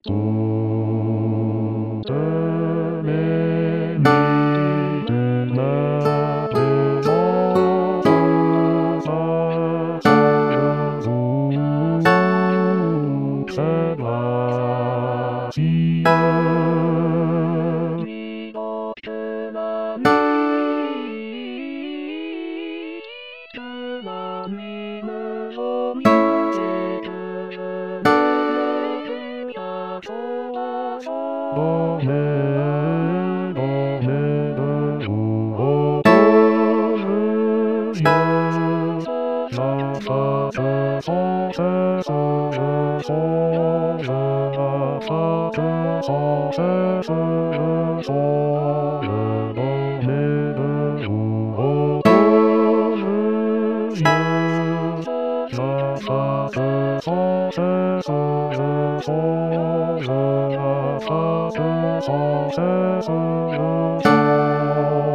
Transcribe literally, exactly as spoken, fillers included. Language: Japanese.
とてめになれもさせるぞせらしゆみどくなみくなみむぞみじくふめくやそうそうどめどめるおとるゆささせそせするそれらさくそせするそれどめるおとるゆささせそせするそれらさくそせするそ